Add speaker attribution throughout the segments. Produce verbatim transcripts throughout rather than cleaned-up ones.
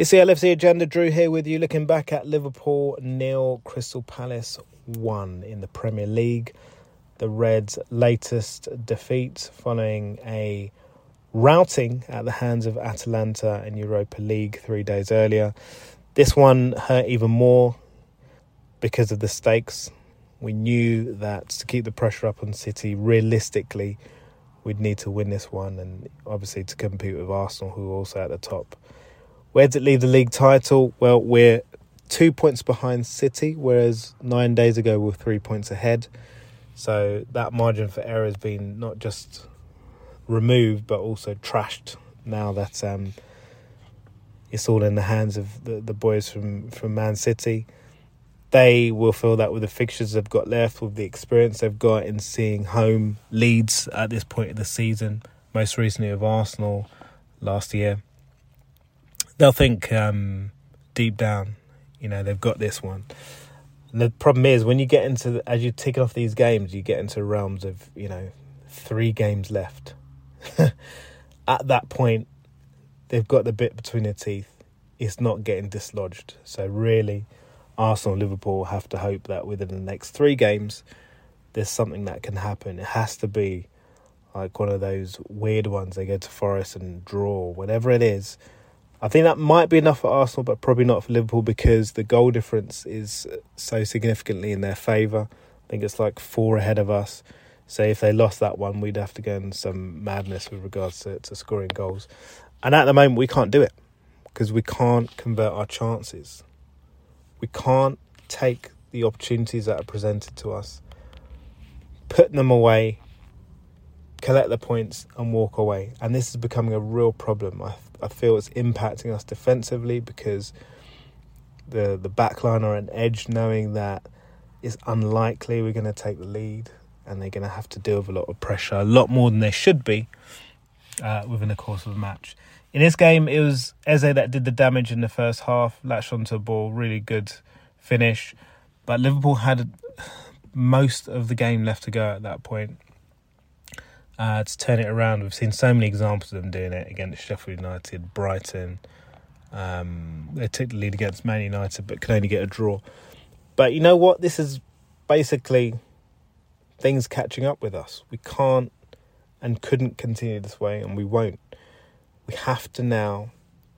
Speaker 1: It's the L F C Agenda. Drew here with you, looking back at Liverpool nil, Crystal Palace one in the Premier League. The Reds' latest defeat following a routing at the hands of Atalanta in Europa League three days earlier. This one hurt even more because of the stakes. We knew that to keep the pressure up on City, realistically, we'd need to win this one, and obviously to compete with Arsenal, who are also at the top. Where does it leave the league title? Well, we're two points behind City, whereas nine days ago we were three points ahead. So that margin for error has been not just removed, but also trashed now that um, it's all in the hands of the, the boys from, from Man City. They will feel that with the fixtures they've got left, with the experience they've got in seeing home leads at this point of the season, most recently of Arsenal last year. They'll think um, deep down, you know, they've got this one. And the problem is, when you get into, the, as you tick off these games, you get into realms of, you know, three games left. At that point, they've got the bit between their teeth. It's not getting dislodged. So really, Arsenal and Liverpool have to hope that within the next three games, there's something that can happen. It has to be like one of those weird ones. They go to Forest and draw, whatever it is. I think that might be enough for Arsenal, but probably not for Liverpool, because the goal difference is so significantly in their favour. I think it's like four ahead of us. So if they lost that one, we'd have to go in some madness with regards to, to scoring goals. And at the moment, we can't do it because we can't convert our chances. We can't take the opportunities that are presented to us, put them away, collect the points and walk away. And this is becoming a real problem. I I feel it's impacting us defensively because the the back line are on edge, knowing that it's unlikely we're going to take the lead and they're going to have to deal with a lot of pressure, a lot more than they should be uh, within the course of a match. In this game, it was Eze that did the damage in the first half, latched onto a ball, really good finish. But Liverpool had most of the game left to go at that point. Uh, to turn it around. We've seen so many examples of them doing it against Sheffield United, Brighton. Um, they took the lead against Man United, but could only get a draw. But you know what? This is basically things catching up with us. We can't and couldn't continue this way, and we won't. We have to now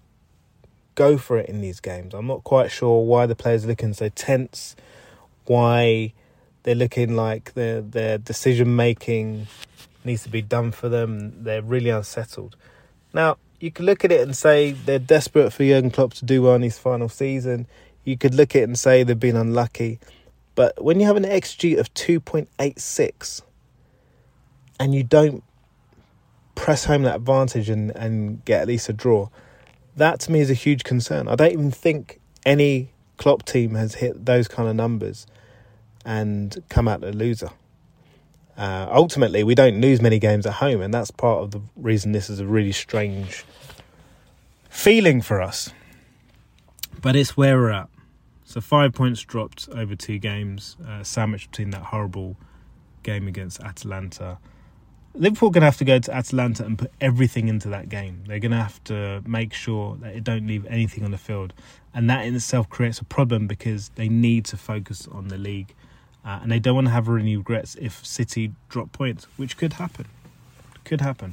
Speaker 1: go for it in these games. I'm not quite sure why the players are looking so tense, why they're looking like their their decision-making needs to be done for them. They're really unsettled. Now, you could look at it and say they're desperate for Jurgen Klopp to do well in his final season. You could look at it and say they've been unlucky. But when you have an X G of two point eight six and you don't press home that advantage and, and get at least a draw, that to me is a huge concern. I don't even think any Klopp team has hit those kind of numbers and come out a loser. Uh, ultimately, we don't lose many games at home, and that's part of the reason this is a really strange feeling for us. But it's where we're at. So five points dropped over two games, uh, sandwiched between that horrible game against Atalanta. Liverpool are going to have to go to Atalanta and put everything into that game. They're going to have to make sure that they don't leave anything on the field. And that in itself creates a problem because they need to focus on the league. Uh, and they don't want to have any regrets if City drop points, which could happen. Could happen.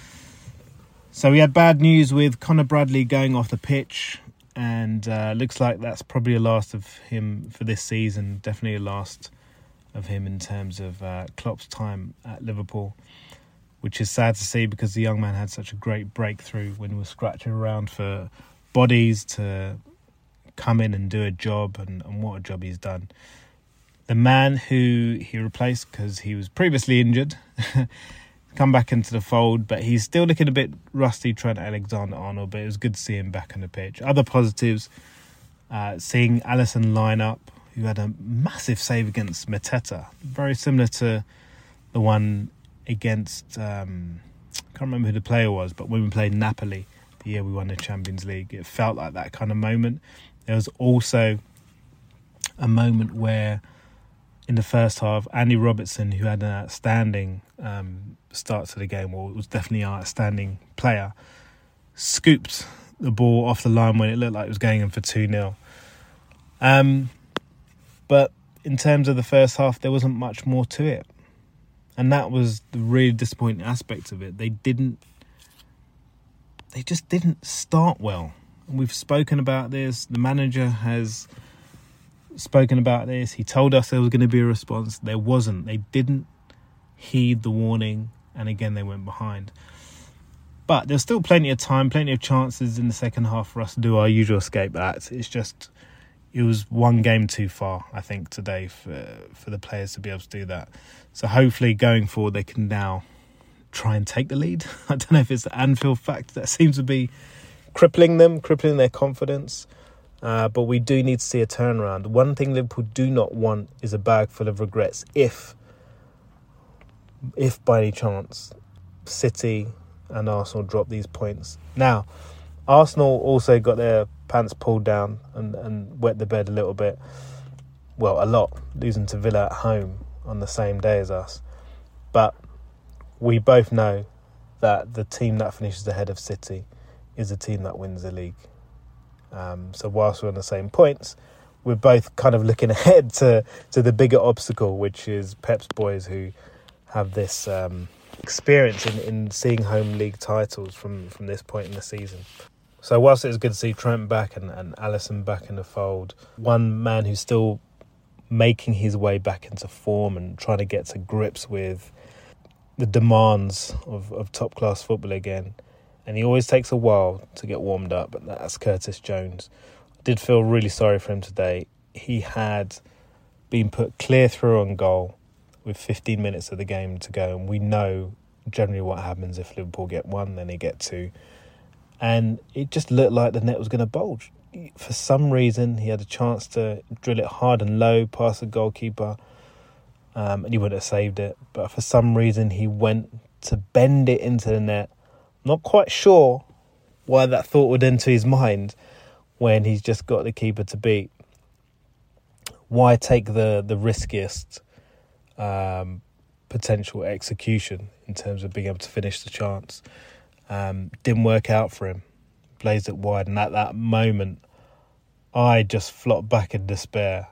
Speaker 1: So we had bad news with Conor Bradley going off the pitch, and uh, looks like that's probably a last of him for this season. Definitely a last of him in terms of uh, Klopp's time at Liverpool, which is sad to see because the young man had such a great breakthrough when he was scratching around for bodies to come in and do a job, and, and what a job he's done. The man who he replaced, because he was previously injured, come back into the fold, but he's still looking a bit rusty, Trent Alexander-Arnold, but it was good to see him back on the pitch. Other positives, uh, seeing Alisson line up, who had a massive save against Mateta, very similar to the one against, um, I can't remember who the player was, but when we played Napoli, the year we won the Champions League, it felt like that kind of moment. There was also a moment where in the first half, Andy Robertson, who had an outstanding um, start to the game, or was definitely an outstanding player, scooped the ball off the line when it looked like it was going in for two nil. Um, but in terms of the first half, there wasn't much more to it. And that was the really disappointing aspect of it. They didn't, they just didn't start well. And we've spoken about this. The manager has spoken about this. He told us there was going to be a response. There wasn't. They didn't heed the warning. And again, they went behind. But there's still plenty of time, plenty of chances in the second half for us to do our usual escape act. It's just, it was one game too far, I think, today for for the players to be able to do that. So hopefully going forward, they can now try and take the lead. I don't know if it's the Anfield fact that seems to be crippling them, crippling their confidence. Uh, but we do need to see a turnaround. One thing Liverpool do not want is a bag full of regrets if, if by any chance, City and Arsenal drop these points. Now, Arsenal also got their pants pulled down and, and wet the bed a little bit. Well, a lot, losing to Villa at home on the same day as us. But we both know that the team that finishes ahead of City is the team that wins the league. Um, so whilst we're on the same points, we're both kind of looking ahead to, to the bigger obstacle, which is Pep's boys, who have this um, experience in, in seeing home league titles from, from this point in the season. So whilst it was good to see Trent back and, and Alisson back in the fold, one man who's still making his way back into form and trying to get to grips with the demands of, of top-class football again. And he always takes a while to get warmed up, but that's Curtis Jones. I did feel really sorry for him today. He had been put clear through on goal with fifteen minutes of the game to go, and we know generally what happens if Liverpool get one, then they get two. And it just looked like the net was going to bulge. For some reason, he had a chance to drill it hard and low past the goalkeeper, um, and he wouldn't have saved it. But for some reason, he went to bend it into the net. Not quite sure why that thought would enter his mind when he's just got the keeper to beat. Why take the, the riskiest um, potential execution in terms of being able to finish the chance? Um, didn't work out for him. Blazed it wide, and at that moment, I just flopped back in despair.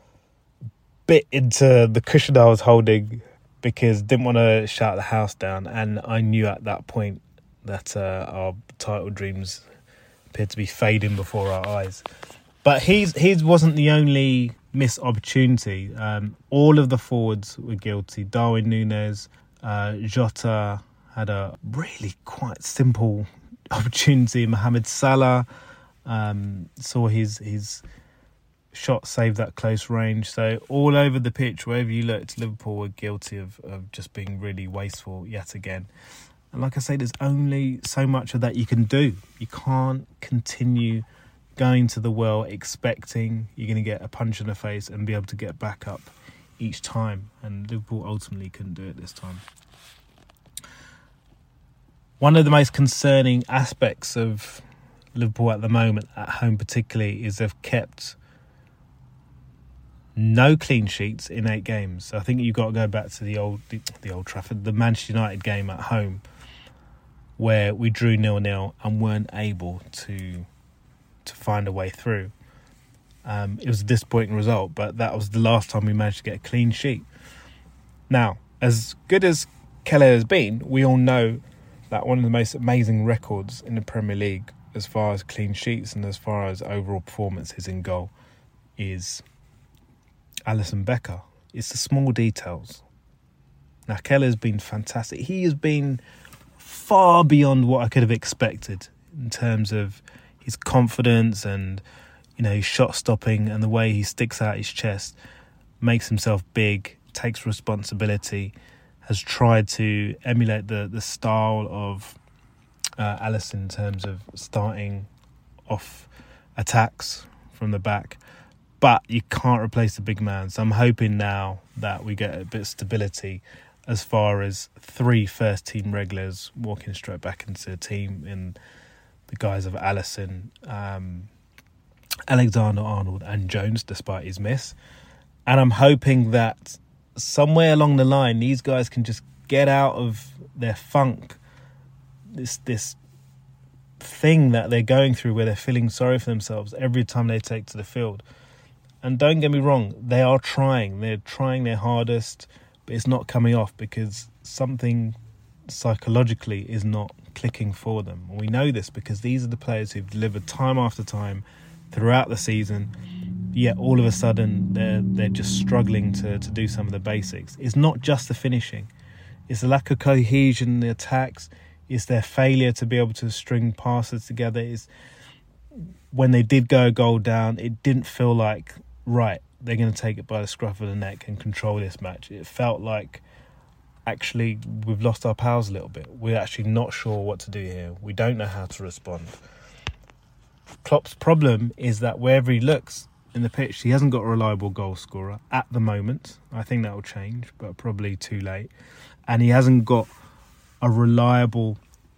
Speaker 1: Bit into the cushion I was holding because didn't want to shout the house down, and I knew at that point that uh, our title dreams appeared to be fading before our eyes. But his his wasn't the only missed opportunity. Um, all of the forwards were guilty. Darwin Núñez, uh, Jota had a really quite simple opportunity. Mohamed Salah um, saw his his shot save that close range. So all over the pitch, wherever you looked, Liverpool were guilty of, of just being really wasteful yet again. And like I say, there's only so much of that you can do. You can't continue going to the well expecting you're going to get a punch in the face and be able to get back up each time. And Liverpool ultimately couldn't do it this time. One of the most concerning aspects of Liverpool at the moment, at home particularly, is they've kept no clean sheets in eight games. So I think you've got to go back to the old the, the Old Trafford, the Manchester United game at home, where we drew nil-nil and weren't able to to find a way through. Um, it was a disappointing result, but that was the last time we managed to get a clean sheet. Now, as good as Kelleher has been, we all know that one of the most amazing records in the Premier League as far as clean sheets and as far as overall performances in goal is Alisson Becker. It's the small details. Now, Kelleher's been fantastic. He has been far beyond what I could have expected in terms of his confidence and, you know, his shot stopping and the way he sticks out his chest, makes himself big, takes responsibility, has tried to emulate the, the style of uh, Alisson in terms of starting off attacks from the back. But you can't replace the big man. So I'm hoping now that we get a bit of stability as far as three first-team regulars walking straight back into the team in the guise of Alisson, um, Alexander-Arnold and Jones, despite his miss. And I'm hoping that somewhere along the line, these guys can just get out of their funk, this this thing that they're going through where they're feeling sorry for themselves every time they take to the field. And don't get me wrong, they are trying. They're trying their hardest, but it's not coming off because something psychologically is not clicking for them. We know this because these are the players who've delivered time after time throughout the season, yet all of a sudden they're they're just struggling to, to do some of the basics. It's not just the finishing. It's the lack of cohesion in the attacks. It's their failure to be able to string passes together. It's when they did go a goal down, it didn't feel like, right, they're going to take it by the scruff of the neck and control this match. It felt like, actually, we've lost our powers a little bit. We're actually not sure what to do here. We don't know how to respond. Klopp's problem is that wherever he looks in the pitch, he hasn't got a reliable goal scorer at the moment. I think that will change, but probably too late. And he hasn't got a reliable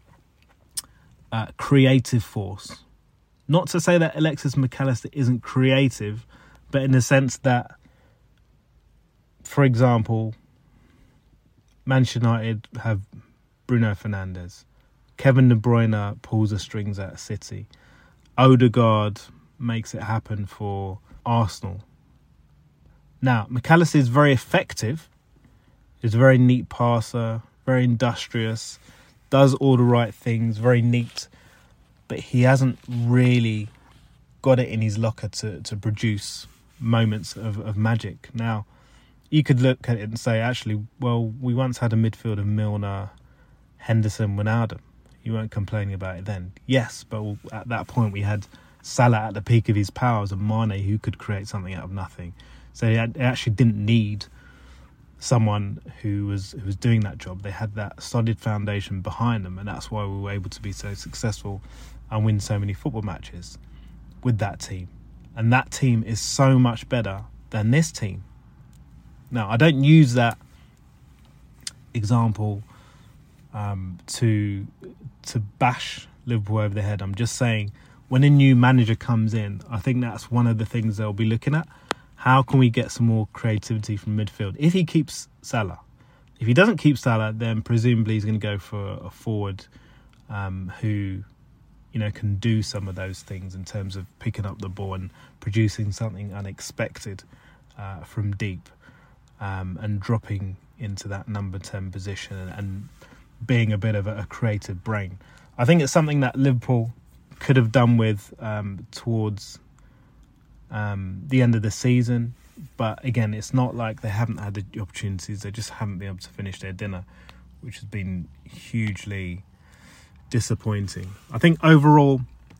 Speaker 1: uh, creative force. Not to say that Alexis Mac Allister isn't creative, but in the sense that, for example, Manchester United have Bruno Fernandes. Kevin De Bruyne pulls the strings at City. Odegaard makes it happen for Arsenal. Now, Mac Allister is very effective. He's a very neat passer, very industrious, does all the right things, very neat. But he hasn't really got it in his locker to, to produce moments of, of magic. Now, you could look at it and say, actually, well, we once had a midfield of Milner, Henderson, Wijnaldum. You weren't complaining about it then. Yes, but at that point we had Salah at the peak of his powers and Mane who could create something out of nothing. So they actually didn't need someone who was who was doing that job. They had that solid foundation behind them, and that's why we were able to be so successful and win so many football matches with that team. And that team is so much better than this team. Now, I don't use that example um, to to bash Liverpool over the head. I'm just saying, when a new manager comes in, I think that's one of the things they'll be looking at. How can we get some more creativity from midfield? If he keeps Salah. If he doesn't keep Salah, then presumably he's going to go for a forward um, who, you know, can do some of those things in terms of picking up the ball and producing something unexpected uh, from deep. Um, and dropping into that number ten position and, and being a bit of a, a creative brain. I think it's something that Liverpool could have done with um, towards um, the end of the season. But again, it's not like they haven't had the opportunities. They just haven't been able to finish their dinner, which has been hugely disappointing. I think overall,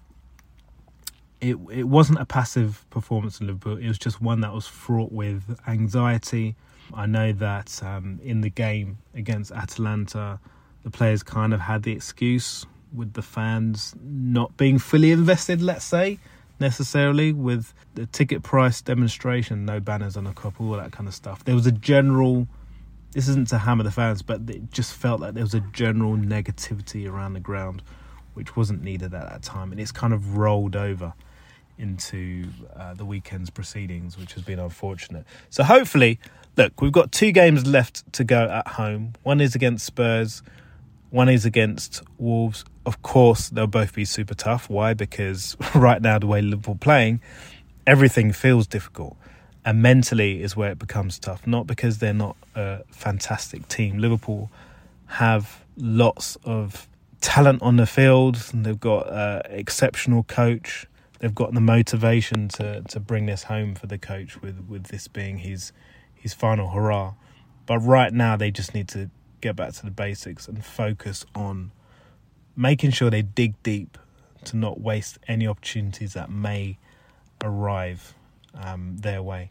Speaker 1: it it wasn't a passive performance in Liverpool. It was just one that was fraught with anxiety. I know that um, in the game against Atalanta, the players kind of had the excuse with the fans not being fully invested, let's say, necessarily, with the ticket price demonstration, no banners on a cup, all that kind of stuff. There was a general, this isn't to hammer the fans, but it just felt like there was a general negativity around the ground, which wasn't needed at that time. And it's kind of rolled over into uh, the weekend's proceedings, which has been unfortunate. So hopefully, look, we've got two games left to go at home. One is against Spurs, one is against Wolves. Of course, they'll both be super tough. Why? Because right now, the way Liverpool are playing, everything feels difficult. And mentally is where it becomes tough. Not because they're not a fantastic team. Liverpool have lots of talent on the field. They've got an exceptional coach. They've got the motivation to, to bring this home for the coach with, with this being his his final hurrah. But right now they just need to get back to the basics and focus on making sure they dig deep to not waste any opportunities that may arrive um, their way.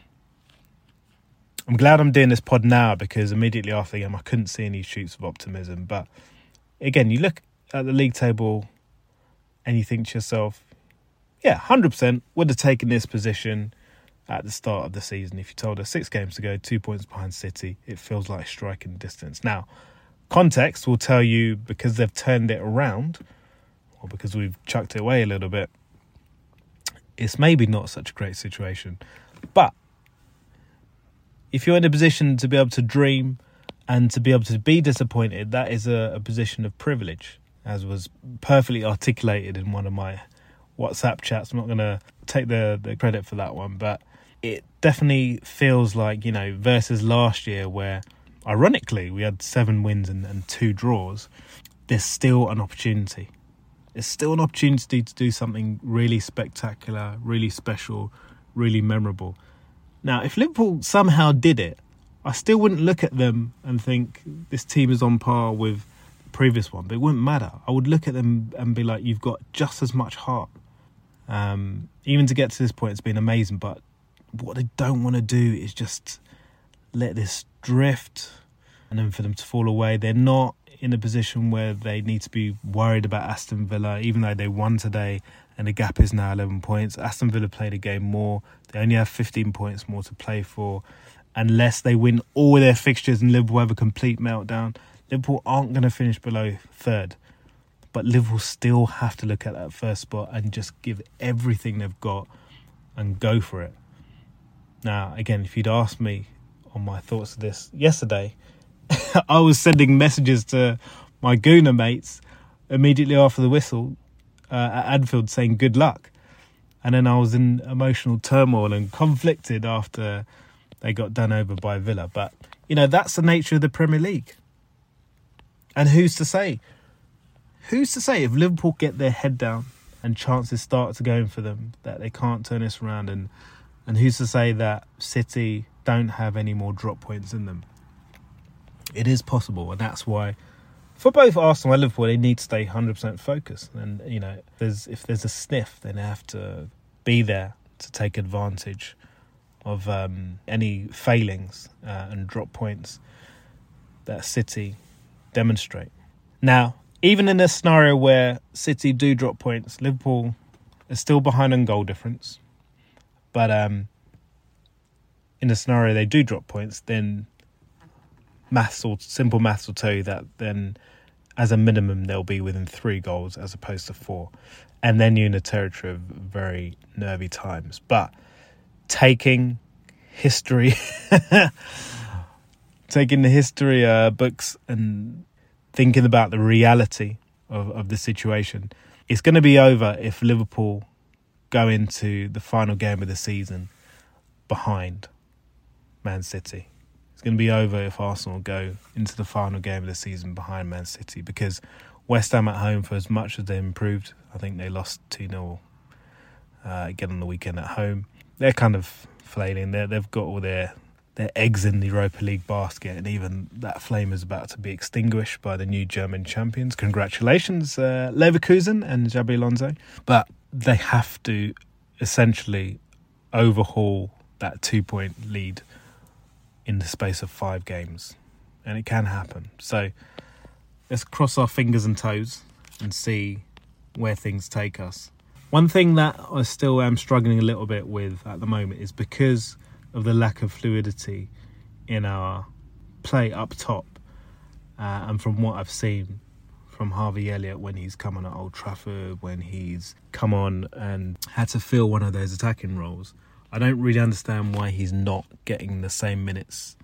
Speaker 1: I'm glad I'm doing this pod now because immediately after the game I couldn't see any shoots of optimism. But again, you look at the league table and you think to yourself, yeah, one hundred percent would have taken this position at the start of the season. If you told us six games to go, two points behind City, it feels like striking distance. Now, context will tell you because they've turned it around, or because we've chucked it away a little bit, it's maybe not such a great situation. But if you're in a position to be able to dream and to be able to be disappointed, that is a, a position of privilege. as was perfectly articulated in one of my WhatsApp chats. I'm not going to take the, the credit for that one, but it definitely feels like, you know, versus last year where, ironically, we had seven wins and, and two draws, there's still an opportunity. There's still an opportunity to do something really spectacular, really special, really memorable. Now, if Liverpool somehow did it, I still wouldn't look at them and think this team is on par with the previous one, but it wouldn't matter. I would look at them and be like, you've got just as much heart. Um, even to get to this point, it's been amazing, but what they don't want to do is just let this drift and then for them to fall away. They're not in a position where they need to be worried about Aston Villa, even though they won today and the gap is now eleven points. Aston Villa played a game more. They only have fifteen points more to play for. Unless they win all their fixtures and Liverpool have a complete meltdown, Liverpool aren't going to finish below third. But Liverpool still have to look at that first spot and just give everything they've got and go for it. Now, again, if you'd asked me on my thoughts of this yesterday, I was sending messages to my Gooner mates immediately after the whistle uh, at Anfield saying good luck. And then I was in emotional turmoil and conflicted after they got done over by Villa. But, you know, that's the nature of the Premier League. And who's to say? Who's to say if Liverpool get their head down and chances start to go in for them, that they can't turn this around? And, and who's to say that City don't have any more drop points in them? It is possible, and that's why for both Arsenal and Liverpool, they need to stay one hundred percent focused. And, you know, if there's, if there's a sniff, then they have to be there to take advantage of um, any failings uh, and drop points that City demonstrate. Now, even in a scenario where City do drop points, Liverpool is still behind on goal difference. But um, in the scenario they do drop points, then maths or simple maths will tell you that then as a minimum they'll be within three goals as opposed to four. And then you're in a territory of very nervy times. But taking history, taking the history uh, books and thinking about the reality of, of the situation, it's going to be over if Liverpool go into the final game of the season behind Man City. It's going to be over if Arsenal go into the final game of the season behind Man City, because West Ham at home, for as much as they improved, I think they lost two nil uh, again on the weekend at home. They're kind of flailing. They're, they've got all their, their eggs in the Europa League basket, and even that flame is about to be extinguished by the new German champions. Congratulations, uh, Leverkusen and Xabi Alonso. But they have to essentially overhaul that two-point lead in the space of five games. And it can happen. So let's cross our fingers and toes and see where things take us. One thing that I still am struggling a little bit with at the moment is because of the lack of fluidity in our play up top. Uh, and from what I've seen from Harvey Elliott when he's come on at Old Trafford, when he's come on and had to fill one of those attacking roles, I don't really understand why he's not getting the same minutes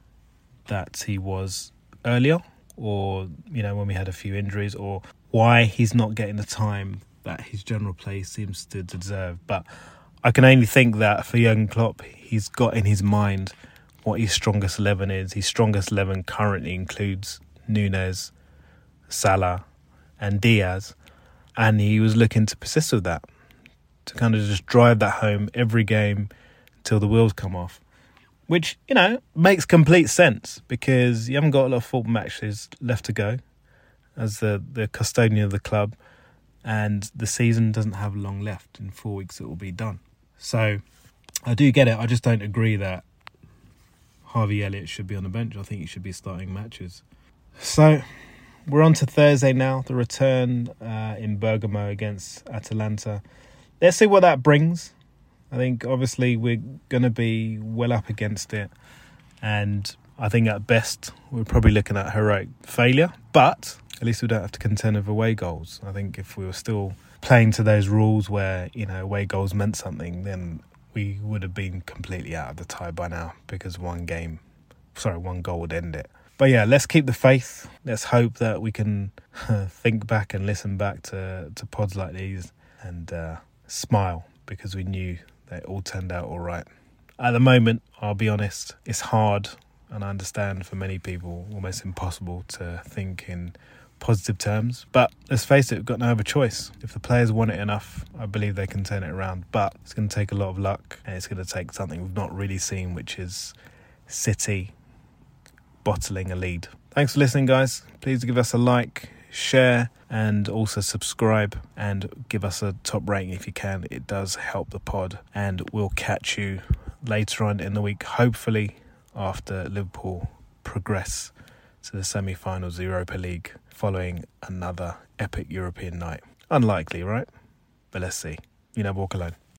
Speaker 1: that he was earlier, or, you know, when we had a few injuries, or why he's not getting the time that his general play seems to deserve. But I can only think that for Jurgen Klopp, he's got in his mind what his strongest eleven is. His strongest eleven currently includes Núñez, Salah and Diaz, and he was looking to persist with that, to kind of just drive that home every game until the wheels come off. Which, you know, makes complete sense because you haven't got a lot of football matches left to go as the, the custodian of the club, and the season doesn't have long left. In four weeks it will be done. So I do get it. I just don't agree that Harvey Elliott should be on the bench. I think he should be starting matches. So we're on to Thursday now, the return uh, in Bergamo against Atalanta. Let's see what that brings. I think obviously we're going to be well up against it, and I think at best we're probably looking at heroic failure, but at least we don't have to contend with away goals. I think if we were still playing to those rules where, you know, away goals meant something, then we would have been completely out of the tie by now, because one game, sorry, one goal would end it. But yeah, let's keep the faith. Let's hope that we can think back and listen back to, to pods like these and uh, smile, because we knew they all turned out all right. At the moment, I'll be honest, it's hard, and I understand for many people, almost impossible to think in positive terms. But let's face it, we've got no other choice. If the players want it enough, I believe they can turn it around. But it's going to take a lot of luck, and it's going to take something we've not really seen, which is City bottling a lead. Thanks for listening, guys. Please give us a like, share, and also subscribe, and give us a top rating if you can. It does help the pod, and we'll catch you later on in the week, hopefully after Liverpool progress to the semi-finals of the Europa League following another epic European night. Unlikely, right? But let's see. You never walk alone.